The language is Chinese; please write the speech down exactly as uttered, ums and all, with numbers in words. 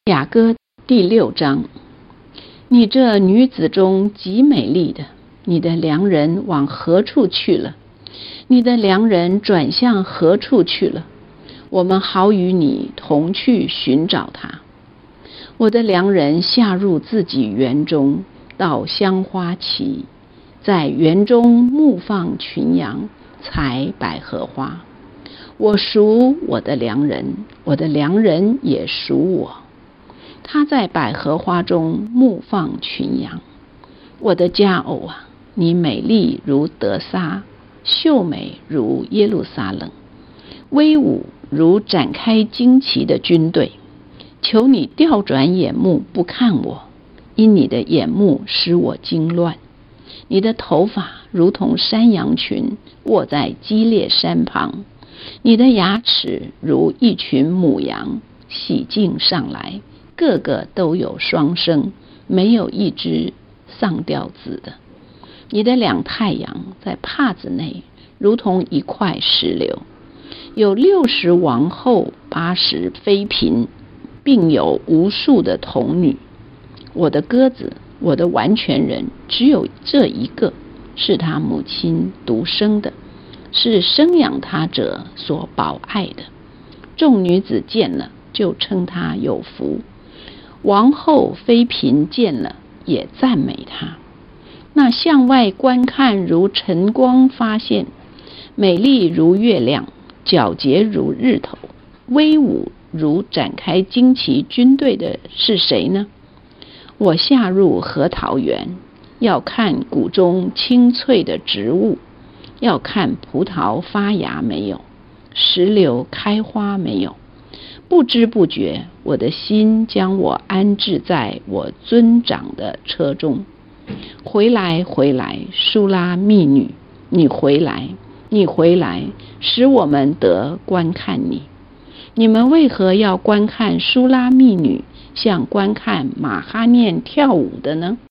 雅歌第六章，你这女子中极美丽的，你的良人往何处去了？你的良人转向何处去了？我们好与你同去寻找他。我的良人下入自己园中，到香花期，在园中牧放群羊，采百合花。我属我的良人，我的良人也属我。他在百合花中牧放群羊。我的佳偶啊，你美丽如得撒，秀美如耶路撒冷，威武如展开旌旗的军队。求你调转眼目不看我，因你的眼目使我惊乱。你的头发如同山羊群卧在基列山旁，你的牙齿如一群母羊洗净上来，个个都有双生，没有一只丧掉子的。你的两太阳在帕子内，如同一块石榴。有六十王后，八十妃嫔，并有无数的童女。我的鸽子，我的完全人，只有这一个，是他母亲独生的，是生养他者所保爱的。众女子见了，就称他有福。王后妃嫔见了，也赞美他。那向外观看如晨光发现，美丽如月亮，皎洁如日头，威武如展开旌旗军队的是谁呢？我下入核桃园，要看谷中青翠的植物，要看葡萄发芽没有，石榴开花没有。不知不觉，我的心将我安置在我尊长的车中。回来，回来，书拉密女，你回来，你回来，使我们得观看你。你们为何要观看书拉密女，像观看马哈念跳舞的呢？